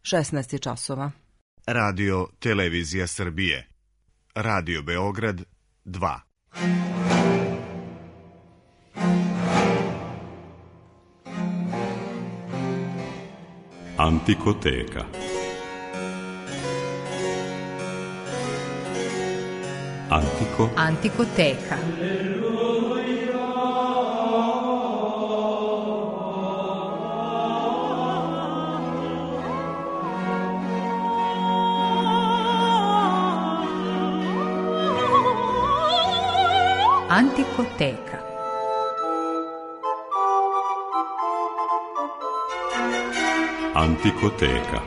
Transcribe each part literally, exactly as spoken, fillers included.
šesnaest je časova. Radio Televizija Srbije. Radio Beograd dva. Antikoteka. Antiko. Antikoteka. Antikoteka. Antikoteka.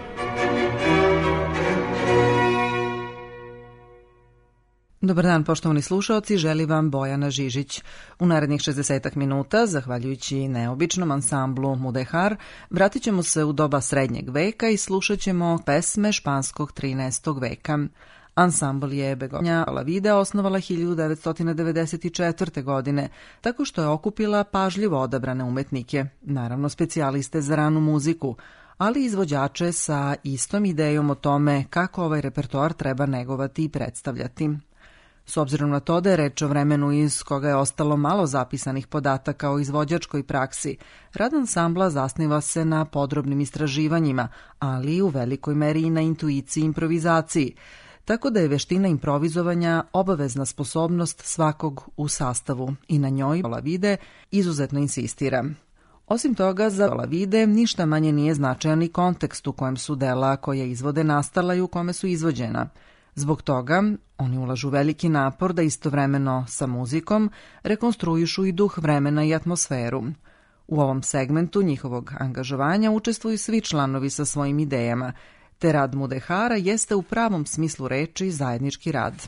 Dobar dan, poštovani slušaoci, želi vam Bojana Žižić. U narednih šezdesetak minuta, zahvaljujući neobičnom ansamblu Mudehar, vratit ćemo se u doba srednjeg veka i slušat ćemo pesme španskog trinaestog veka. Ansambl je Begonja Olavide osnovala hiljadu devetsto devedeset četvrte. godine, tako što je okupila pažljivo odabrane umetnike, naravno specijaliste za ranu muziku, ali izvođače sa istom idejom o tome kako ovaj repertoar treba negovati i predstavljati. S obzirom na to da je reč o vremenu iz koga je ostalo malo zapisanih podataka o izvođačkoj praksi, rad ansambla zasniva se na podrobnim istraživanjima, ali u velikoj meri i na intuiciji i improvizaciji, tako da je veština improvizovanja obavezna sposobnost svakog u sastavu i na njoj Olavide izuzetno insistira. Osim toga, za Olavide ništa manje nije značajan i kontekst u kojem su dela koje izvode nastala i u kome su izvođena. Zbog toga, oni ulažu veliki napor da istovremeno sa muzikom rekonstruišu i duh vremena i atmosferu. U ovom segmentu njihovog angažovanja učestvuju svi članovi sa svojim idejama, te rad Mudehara jeste u pravom smislu reči zajednički rad.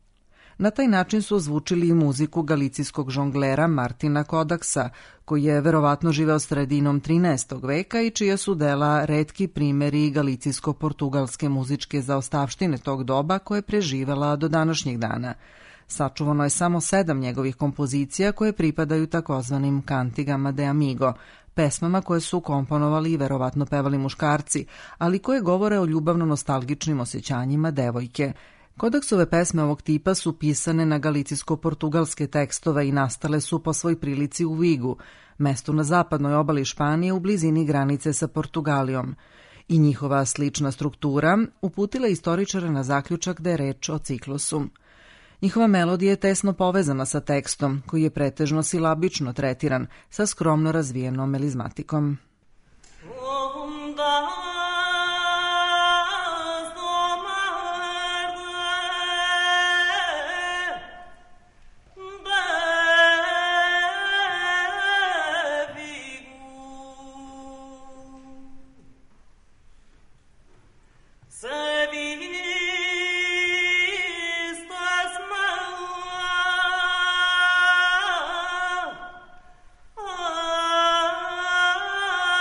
Na taj način su ozvučili i muziku galicijskog žonglera Martina Kodaksa, koji je verovatno živeo sredinom trinaestog veka i čija su dela retki primeri galicijsko-portugalske muzičke zaostavštine tog doba koje je preživela do današnjeg dana. Sačuvano je samo sedam njegovih kompozicija koje pripadaju takozvanim cantigama de amigo, pesmama koje su komponovali i verovatno pevali muškarci, ali koje govore o ljubavno-nostalgičnim osjećanjima devojke. Kodaksove pesme ovog tipa su pisane na galicijsko-portugalske tekstove i nastale su po svoj prilici u Vigu, mestu na zapadnoj obali Španije u blizini granice sa Portugalijom. I njihova slična struktura uputila istoričara na zaključak da je reč o ciklusu. Njihova melodija je tesno povezana sa tekstom, koji je pretežno silabično tretiran, sa skromno razvijenom melizmatikom. Ah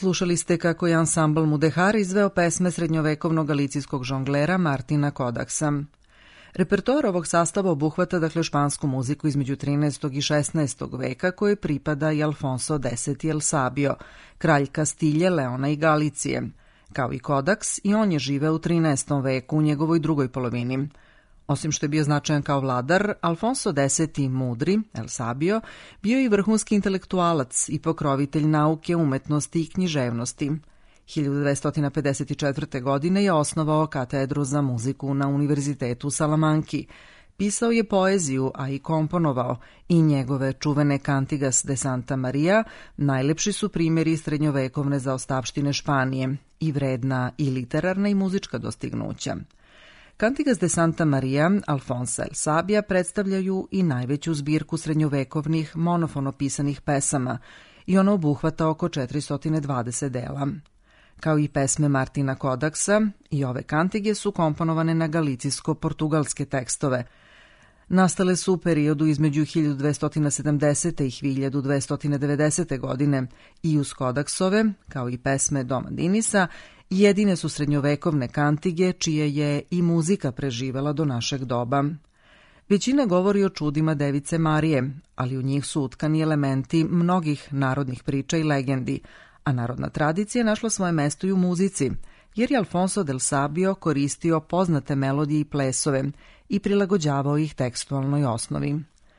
Slušali ste kako je ansambl Mudehar izveo pesme srednjovekovnog galicijskog žonglera Martina Kodaksa. Repertoar ovog sastava obuhvata dakle špansku muziku između trinaestog i šesnaestog veka koje pripada i Alfonso X El Sabio, kralj Kastilje, Leona i Galicije. Kao i Kodaks, i on je živeo u trinaestom veku u njegovoj drugoj polovini. Osim što je bio značajan kao vladar, Alfonso X Mudri, El Sabio, bio je i vrhunski intelektualac i pokrovitelj nauke, umetnosti i književnosti. hiljadu dvesta pedeset četvrte. godine je osnovao katedru za muziku na Univerzitetu u Salamanki. Pisao je poeziju, a i komponovao, i njegove čuvene Cantigas de Santa Maria najlepši su primjeri srednjovekovne zaostavštine Španije i vredna i literarna i muzička dostignuća. Cantigas de Santa Maria Alfonsa El Sabia predstavljaju i najveću zbirku srednjovekovnih monofono pisanih pesama i ona obuhvata oko četiristo dvadeset dela. Kao i pesme Martina Kodaksa, i ove kantige su komponovane na galicijsko-portugalske tekstove. Nastale su u periodu između hiljadu dvesta sedamdesete. i hiljadu dvesta devedesete. godine i uz Kodaksove, kao i pesme Doma Dinisa, jedine su srednjovekovne kantige čije je i muzika preživela do našeg doba. Većina govori o čudima Device Marije, ali u njih su utkani elementi mnogih narodnih priča i legendi, a narodna tradicija našla svoje mesto i u muzici, jer je Alfonso del Sabio koristio poznate melodije i plesove i prilagođavao ih tekstualnoj osnovi.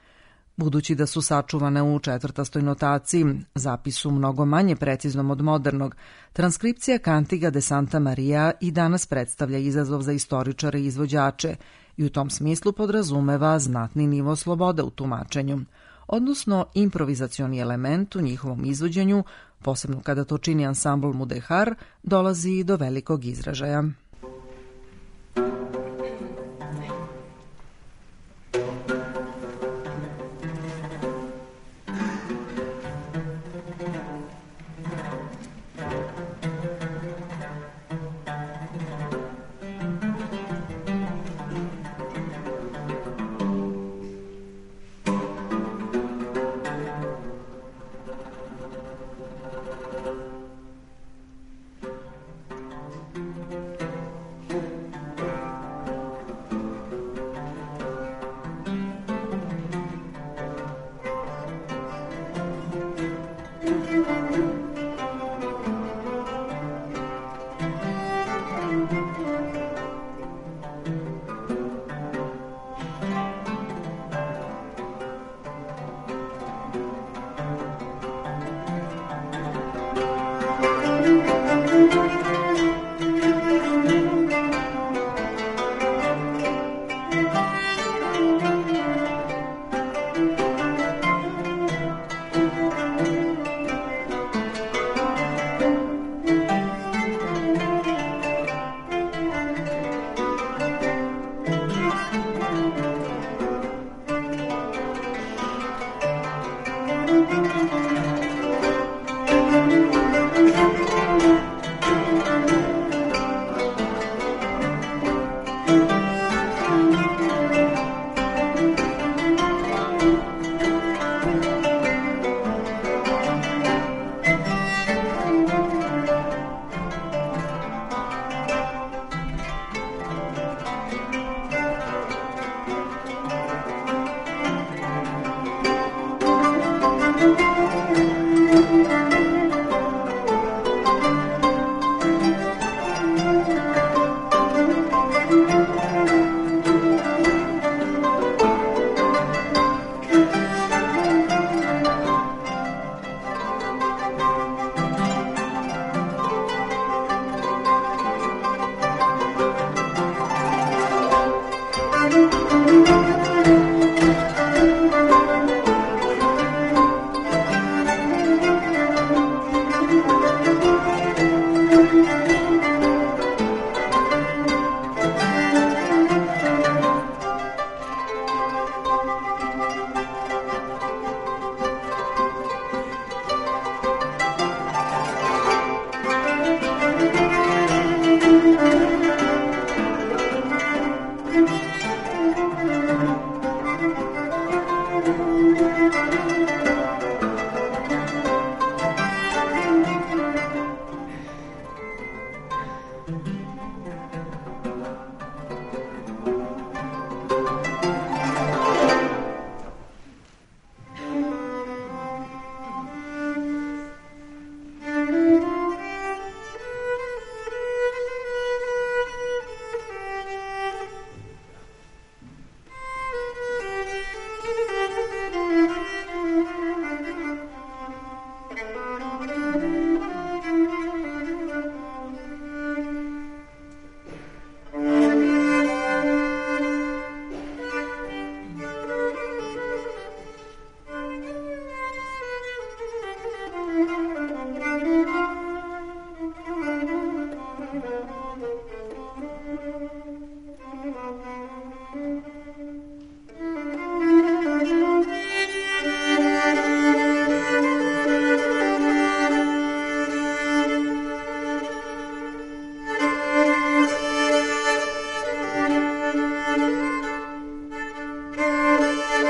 Budući da su sačuvane u četvrtastoj notaciji, zapisu mnogo manje preciznom od modernog, transkripcija Cantiga de Santa Maria i danas predstavlja izazov za istoričare i izvođače i u tom smislu podrazumeva znatni nivo slobode u tumačenju, odnosno improvizacioni element u njihovom izvođenju, posebno kada to čini ansambl Mudehar, dolazi do velikog izražaja.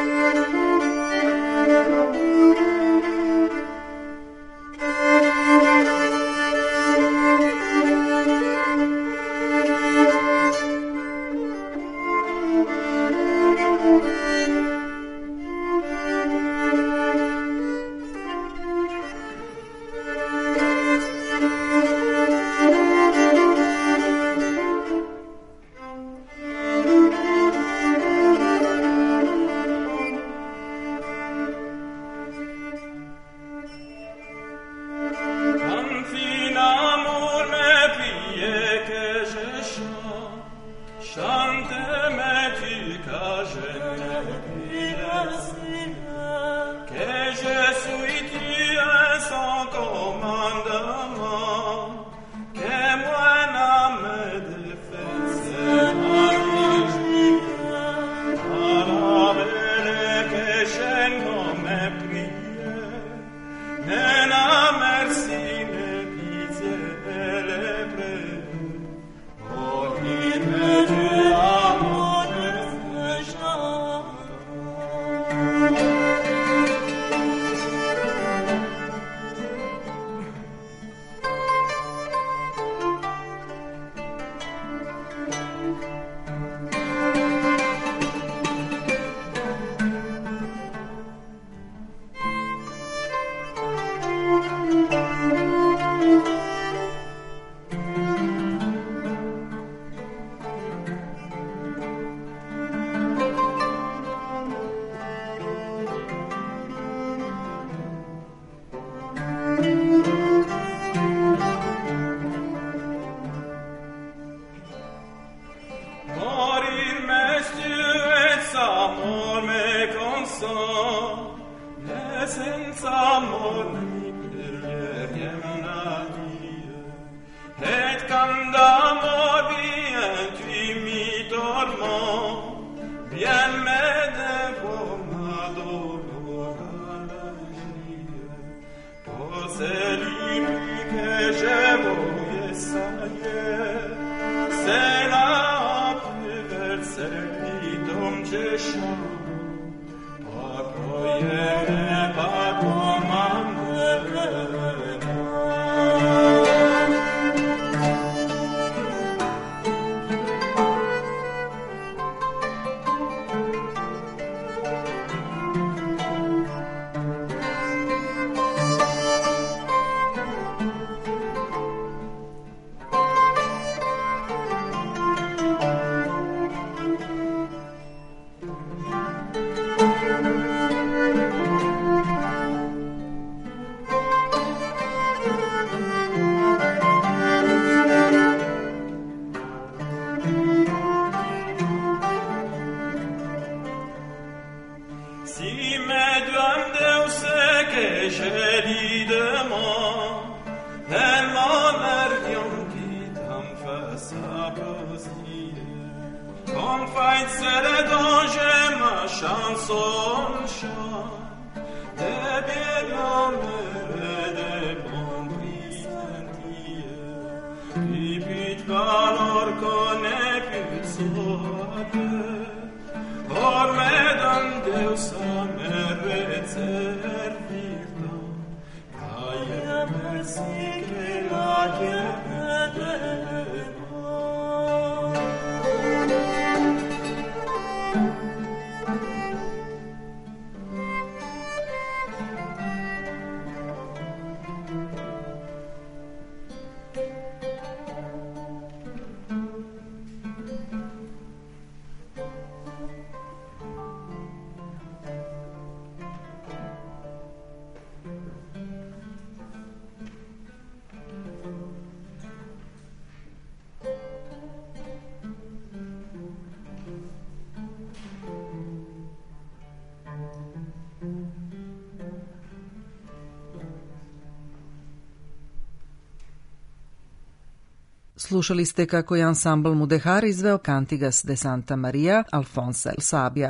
Slušali ste kako je ansambl Mudehar izveo Cantigas de Santa Maria Alfonsa El Sabia.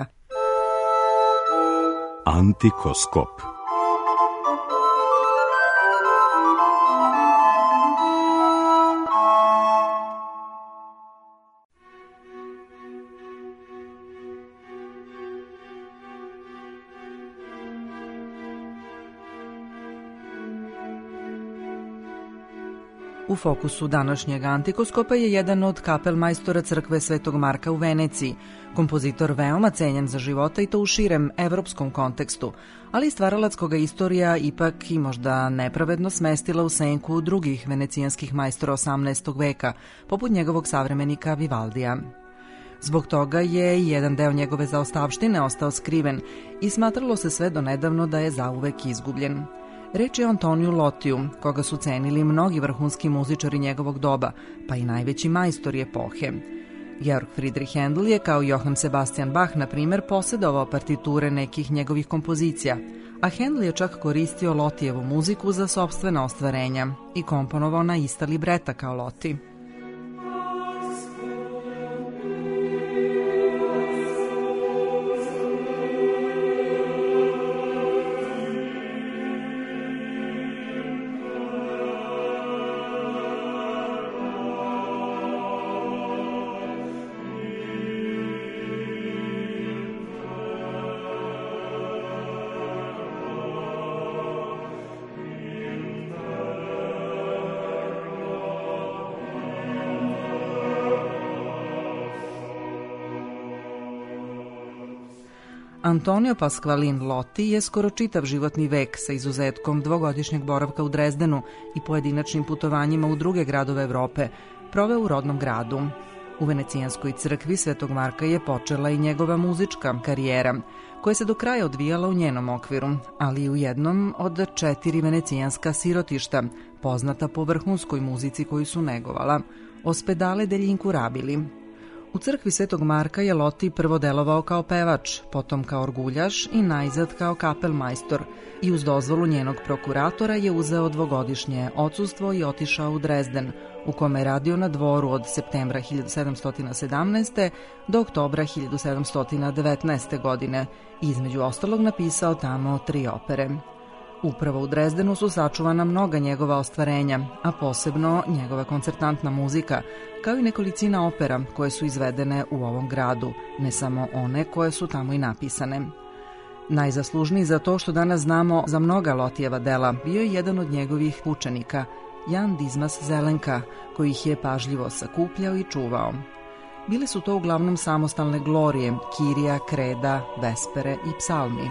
Antikoskop. U fokusu današnjeg antikoskopa je jedan od kapelmajstora crkve Svetog Marka u Veneciji, kompozitor veoma cenjen za života i to u širem evropskom kontekstu, ali stvaralac koga istorija ipak i možda nepravedno smestila u senku drugih venecijanskih majstora osamnaestog veka, poput njegovog savremenika Vivaldija. Zbog toga je jedan deo njegove zaostavštine ostao skriven i smatralo se sve do nedavno da je zauvek izgubljen. Reč je o Antoniju Lotiju, koga su cenili mnogi vrhunski muzičari njegovog doba, pa i najveći majstori epohe. Georg Friedrich Händel je, kao Johann Sebastian Bach, na primer, posjedovao partiture nekih njegovih kompozicija, a Händel je čak koristio Lotijevu muziku za sopstvena ostvarenja i komponovao na ista libreta kao Loti. Antonio Pasqualin Loti je skoro čitav životni vek, sa izuzetkom dvogodišnjeg boravka u Drezdenu i pojedinačnim putovanjima u druge gradove Evrope, proveo u rodnom gradu. U Venecijanskoj crkvi Svetog Marka je počela i njegova muzička karijera, koja se do kraja odvijala u njenom okviru, ali i u jednom od četiri venecijanska sirotišta, poznata po vrhunskoj muzici koju su negovala, Ospedale degli Incurabili. U crkvi Svetog Marka je Loti prvo delovao kao pevač, potom kao orguljaš i najzad kao kapelmajstor i uz dozvolu njenog prokuratora je uzeo dvogodišnje odsustvo i otišao u Drezden, u kome je radio na dvoru od septembra hiljadu sedamsto sedamnaeste. do oktobra hiljadu sedamsto devetnaeste. godine i između ostalog napisao tamo tri opere. Upravo u Drezdenu su sačuvana mnoga njegova ostvarenja, a posebno njegova koncertantna muzika, kao i nekolicina opera koje su izvedene u ovom gradu, ne samo one koje su tamo i napisane. Najzaslužniji za to što danas znamo za mnoga Lotijeva dela bio je jedan od njegovih učenika, Jan Dismas Zelenka, koji ih je pažljivo sakupljao i čuvao. Bile su to uglavnom samostalne glorije, kirija, kreda, vespere i psalmi.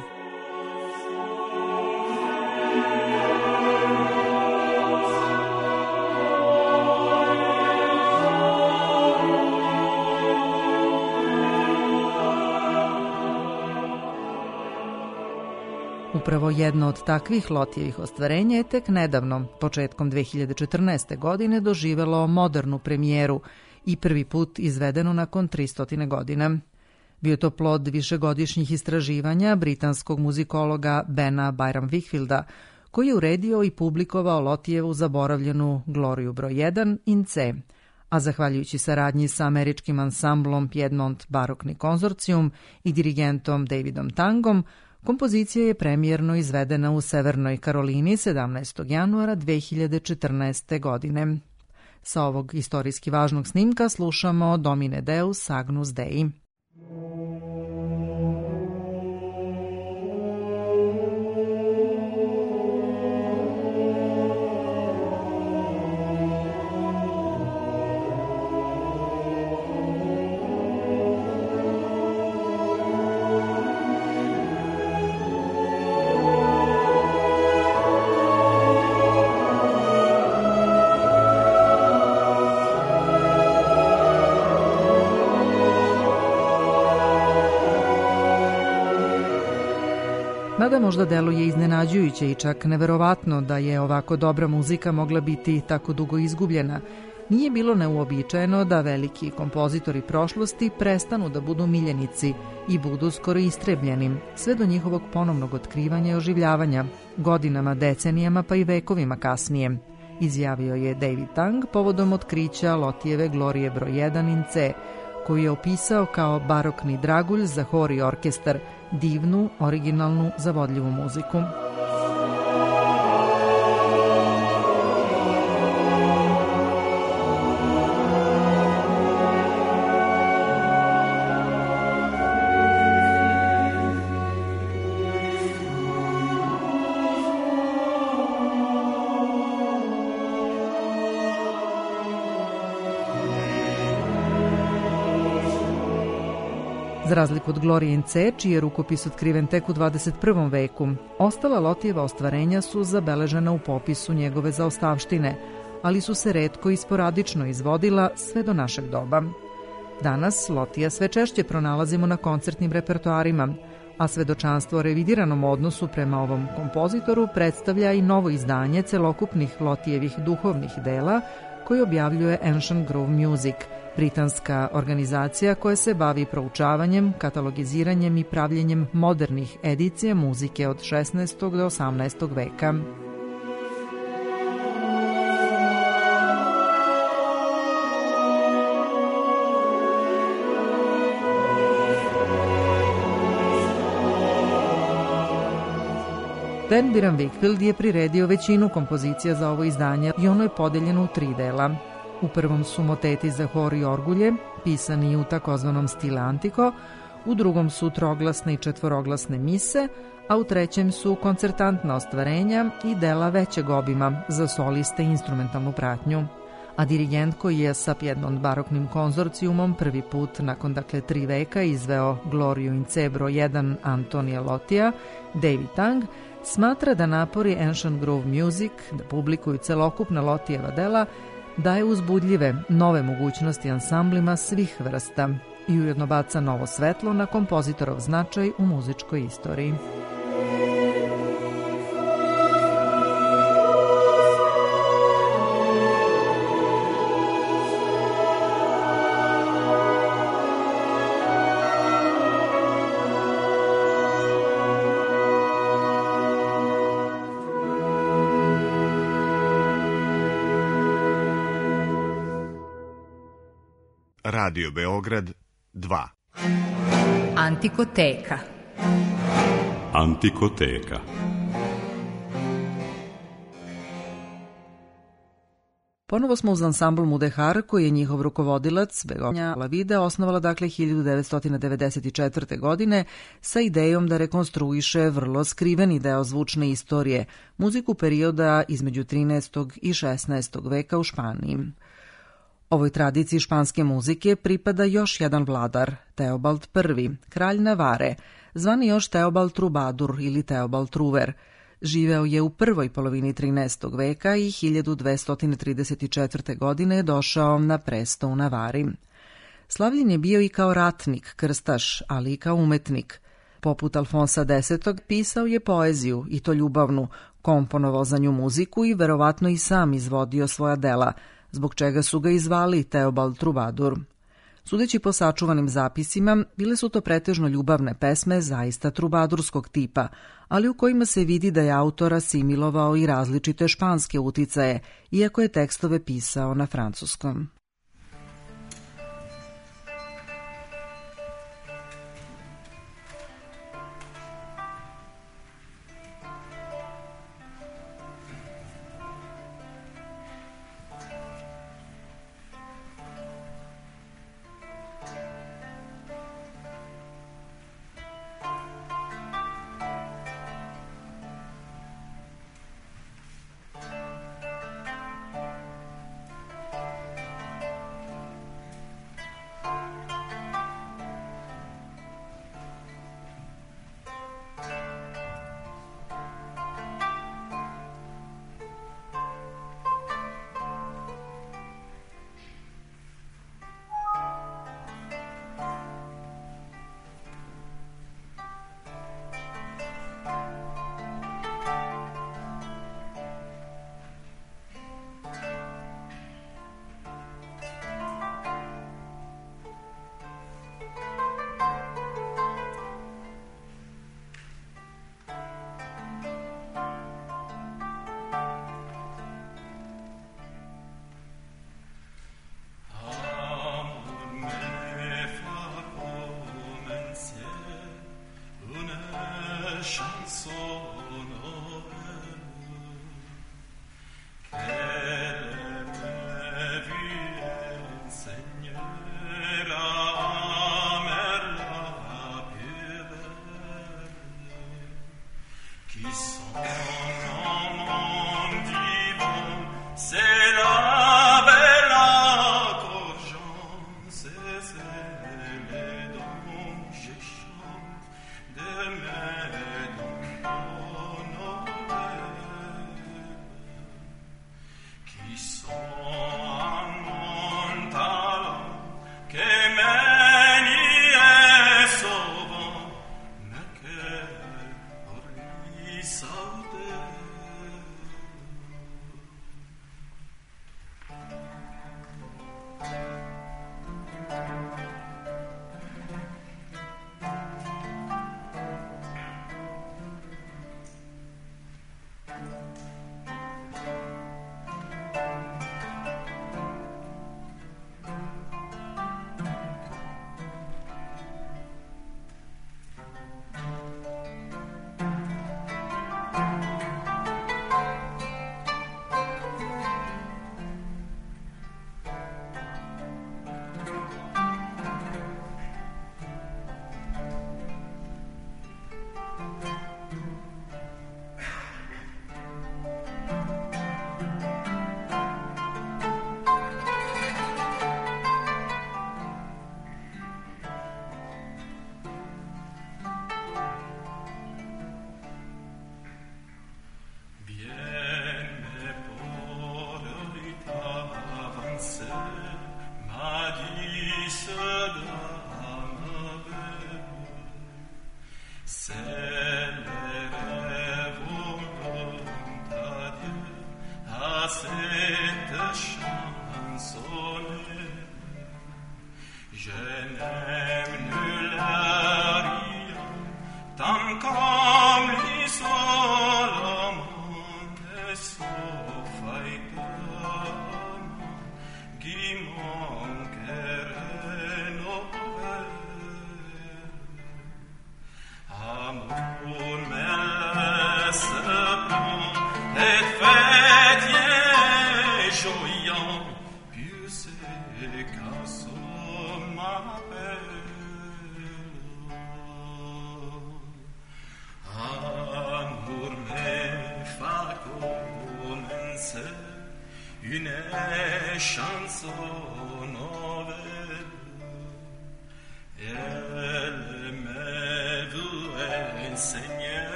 Upravo jedno od takvih Lotijevih ostvarenja je tek nedavno, početkom dve hiljade četrnaeste. godine, doživelo modernu premijeru i prvi put izvedeno nakon tristo godina. Bio to plod višegodišnjih istraživanja britanskog muzikologa Bena Byram Whitfielda, koji je uredio i publikovao Lotijevu zaboravljenu Gloriju broj jedan in C, a zahvaljujući saradnji sa američkim ansamblom Piedmont Barokni konzorcijum i dirigentom Davidom Tangom, kompozicija je premijerno izvedena u Severnoj Karolini sedamnaestog januara dve hiljade četrnaeste. godine. Sa ovog istorijski važnog snimka slušamo Domine Deus Agnus Dei. Mada možda deluje iznenađujuće i čak neverovatno da je ovako dobra muzika mogla biti tako dugo izgubljena, nije bilo neuobičajeno da veliki kompozitori prošlosti prestanu da budu miljenici i budu skoro istrebljeni, sve do njihovog ponovnog otkrivanja i oživljavanja, godinama, decenijama pa i vekovima kasnije, izjavio je David Tang povodom otkrića Lotijeve Glorije broj jedan in C, koju je opisao kao barokni dragulj za hor i orkestar, divnu, originalnu, zavodljivu muziku. Za razliku od Glorie in C, čiji je rukopis otkriven tek u dvadeset prvom veku, ostala Lotijeva ostvarenja su zabeležena u popisu njegove zaostavštine, ali su se retko i sporadično izvodila sve do našeg doba. Danas Lotija sve češće pronalazimo na koncertnim repertoarima, a svedočanstvo o revidiranom odnosu prema ovom kompozitoru predstavlja i novo izdanje celokupnih Lotijevih duhovnih dela koji objavljuje Ancient Grove Music, britanska organizacija koja se bavi proučavanjem, katalogiziranjem i pravljenjem modernih edicija muzike od šesnaestog do osamnaestog veka. Dan Byron Wakefield je priredio većinu kompozicija za ovo izdanje i ono je podeljeno u tri dela. U prvom su moteti za hor i orgulje, pisani u takozvanom stile antiko, u drugom su troglasne i četvoroglasne mise, a u trećem su koncertantna ostvarenja i dela većeg obima za soliste i instrumentalnu pratnju. A dirigent koji je sa Piedmont baroknim konzorcijumom prvi put nakon dakle tri veka izveo Gloriju in C broj jedan Antonija Lotija, David Tang, smatra da napori Ancient Grove Music da publikuju celokupna Lotijeva dela daje uzbudljive nove mogućnosti ansamblima svih vrsta i ujedno baca novo svetlo na kompozitorov značaj u muzičkoj istoriji. Radio Beograd dva. Antikoteka. Antikoteka. Ponovo smo uz ansambl Mudehar, koji je njihov rukovodilac Begonja Lavide osnovala dakle hiljadu devetsto devedeset četvrte. godine sa idejom da rekonstruiše vrlo skriveni deo zvučne istorije, muziku perioda između trinaestog i šesnaestog veka u Španiji. Ovoj tradiciji španske muzike pripada još jedan vladar, Teobald prvi, kralj Navare, zvani još Teobald Trubadur ili Teobald Truver. Živeo je u prvoj polovini trinaestog veka i hiljadu dvesta trideset četvrte. godine je došao na presto u Navari. Slavljen je bio i kao ratnik, krstaš, ali i kao umetnik. Poput Alfonsa desetog pisao je poeziju, i to ljubavnu, komponovao za nju muziku i verovatno i sam izvodio svoja dela, zbog čega su ga i zvali Teobald Trubadur. Sudeći po sačuvanim zapisima, bile su to pretežno ljubavne pesme zaista trubadurskog tipa, ali u kojima se vidi da je autor asimilovao i različite španske uticaje, iako je tekstove pisao na francuskom.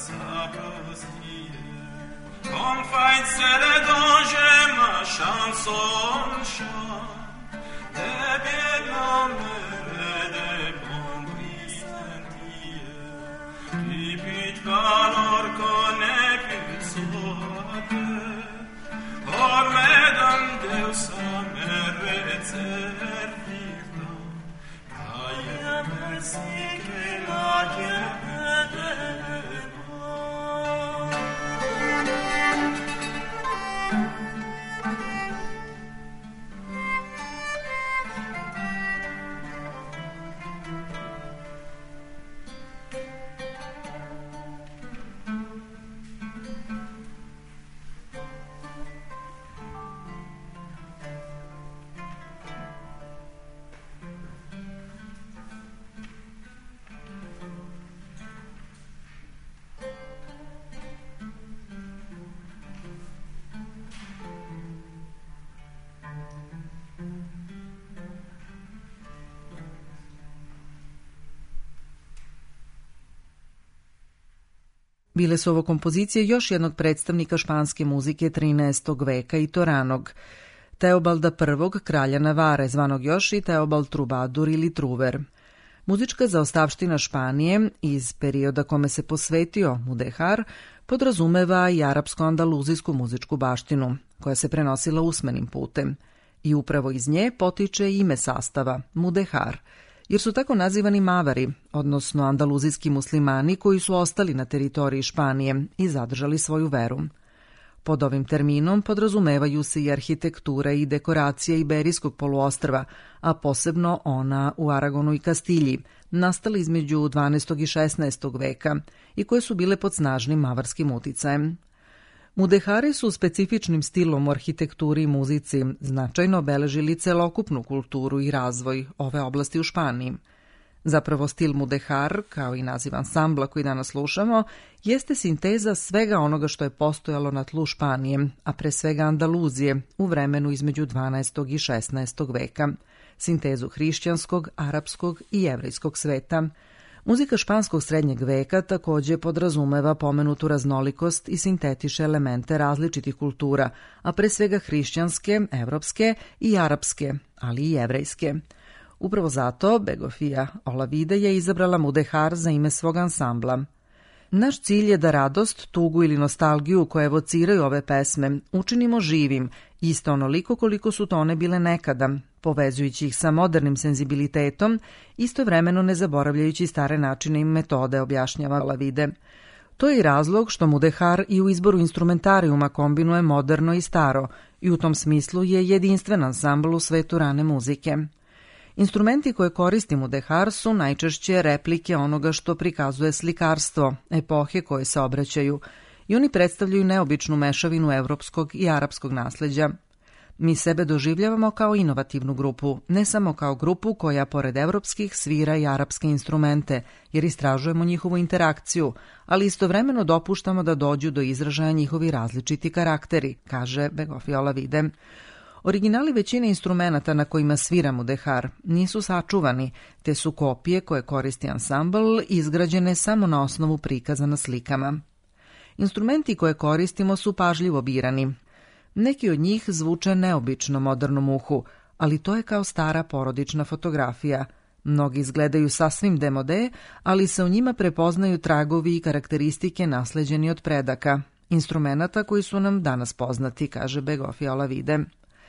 Bile su ovo kompozicije još jednog predstavnika španske muzike trinaestog veka i to ranog, Teobalda prvog, kralja Navare, zvanog još i Teobald Trubadur ili Truver. Muzička zaostavština Španije iz perioda kome se posvetio Mudehar podrazumeva i arapsko-andaluzijsku muzičku baštinu, koja se prenosila usmenim putem. I upravo iz nje potiče ime sastava, Mudehar, jer su tako nazivani Mavari, odnosno andaluzijski muslimani koji su ostali na teritoriji Španije i zadržali svoju veru. Pod ovim terminom podrazumevaju se i arhitektura i dekoracija Iberijskog poluostrva, a posebno ona u Aragonu i Kastilji, nastale između dvanaestog i šesnaestog veka i koje su bile pod snažnim mavarskim uticajem. Mudehari su specifičnim stilom u arhitekturi i muzici značajno obeležili celokupnu kulturu i razvoj ove oblasti u Španiji. Zapravo stil Mudehar, kao i naziv ansambla koji danas slušamo, jeste sinteza svega onoga što je postojalo na tlu Španije, a pre svega Andaluzije, u vremenu između dvanaestog i šesnaestog veka, sintezu hrišćanskog, arapskog i jevrejskog sveta. Muzika španskog srednjeg veka takođe podrazumeva pomenutu raznolikost i sintetiše elemente različitih kultura, a pre svega hrišćanske, evropske i arapske, ali i jevrejske. Upravo zato Begofia Olavide je izabrala Mudehar za ime svog ansambla. Naš cilj je da radost, tugu ili nostalgiju koje evociraju ove pesme učinimo živim, isto onoliko koliko su to one bile nekada, povezujući ih sa modernim senzibilitetom, istovremeno ne zaboravljajući stare načine i metode, objašnjava Olavide. To je i razlog što Mudehar i u izboru instrumentarijuma kombinuje moderno i staro i u tom smislu je jedinstven ansambl u svetu rane muzike. Instrumenti koje koristi Mudehar su najčešće replike onoga što prikazuje slikarstvo, epohe koje se obraćaju, i oni predstavljaju neobičnu mešavinu evropskog i arapskog nasleđa. Mi sebe doživljavamo kao inovativnu grupu, ne samo kao grupu koja pored evropskih svira i arapske instrumente, jer istražujemo njihovu interakciju, ali istovremeno dopuštamo da dođu do izražaja njihovi različiti karakteri, kaže Begofia Olavide. Originali većine instrumenata na kojima svira Mudehar nisu sačuvani, te su kopije koje koristi ansambl izgrađene samo na osnovu prikaza na slikama. Instrumenti koje koristimo su pažljivo birani. Neki od njih zvuče neobično modernom uhu, ali to je kao stara porodična fotografija. Mnogi izgledaju sasvim demode, ali se u njima prepoznaju tragovi i karakteristike nasleđeni od predaka, instrumenata koji su nam danas poznati, kaže Begofia Olavide.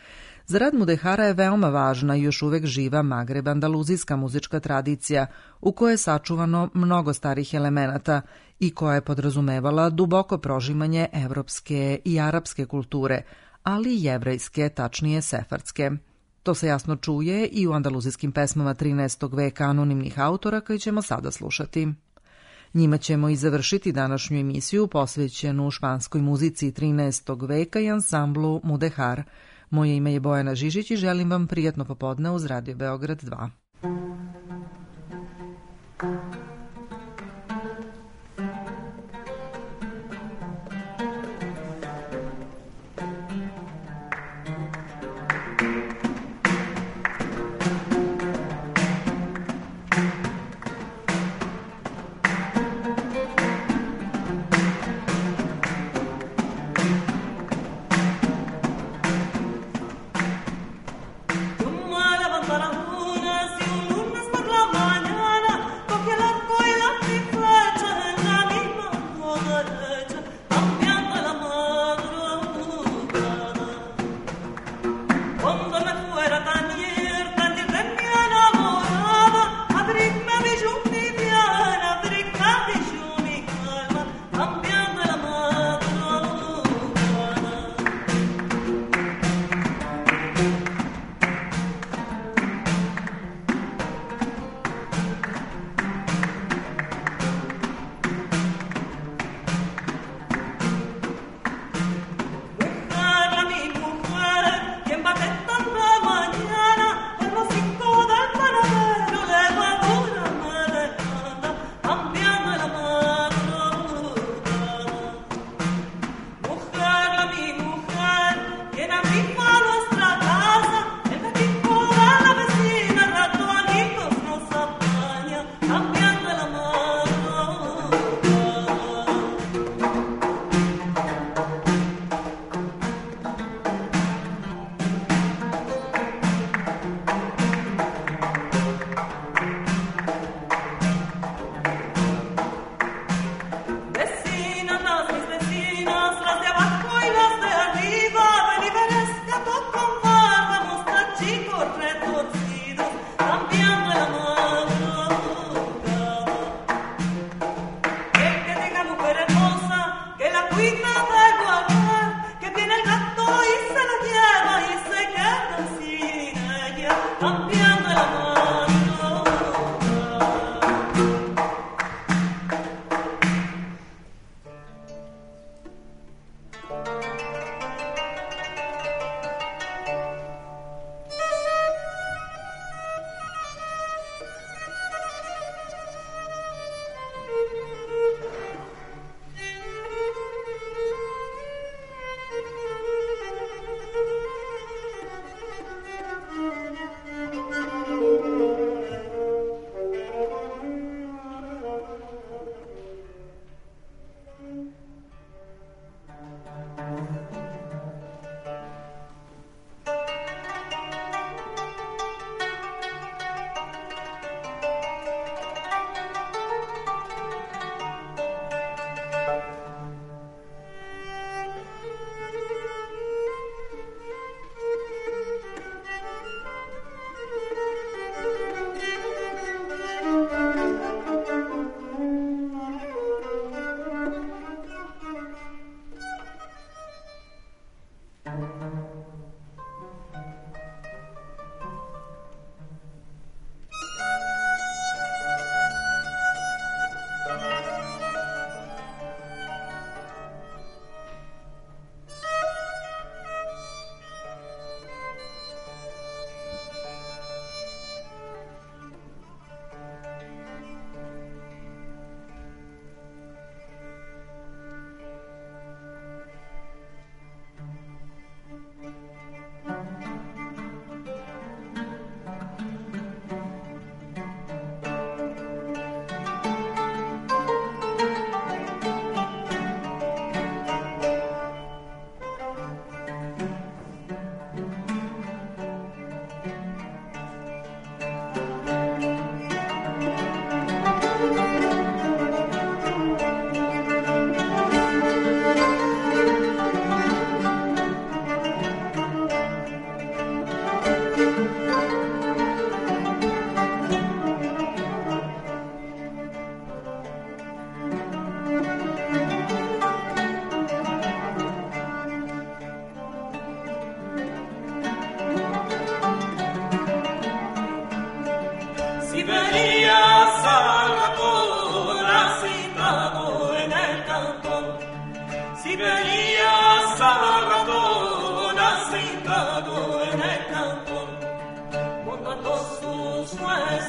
Za rad Mudehara je veoma važna i još uvek živa magreb-andaluzijska muzička tradicija, u kojoj je sačuvano mnogo starih elemenata i koja je podrazumevala duboko prožimanje evropske i arapske kulture, ali i jevrejske, tačnije sefardske. To se jasno čuje i u andaluzijskim pesmama trinaestog veka anonimnih autora koji ćemo sada slušati. Njima ćemo i završiti današnju emisiju posvećenu španskoj muzici trinaestog veka i ansamblu Mudehar. Moje ime je Bojana Žižić i želim vam prijatno popodne uz Radio Beograd dva.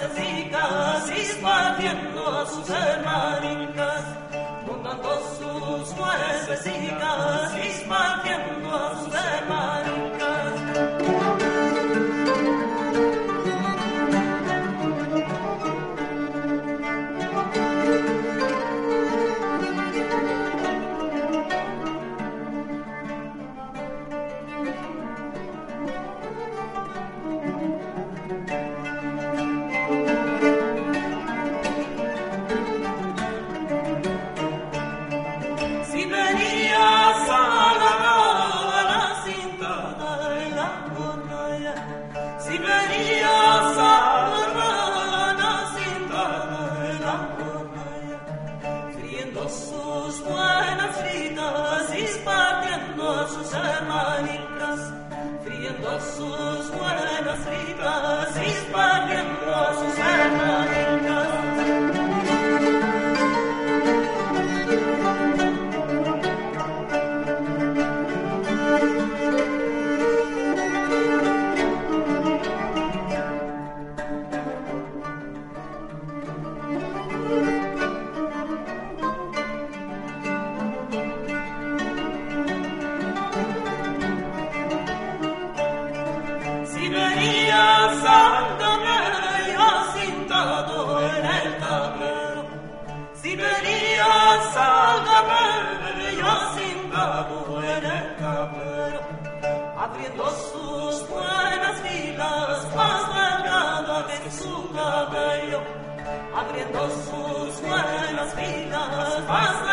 necesitas y partiendo a sus hermanicas, montando sus nuevecitas y partiendo a sus hermanicas. Sus buenas fritas y partiendo a sus hermanicas. Abriendo sus buenas filas, más delgada que su cabello. Abriendo sus buenas filas, más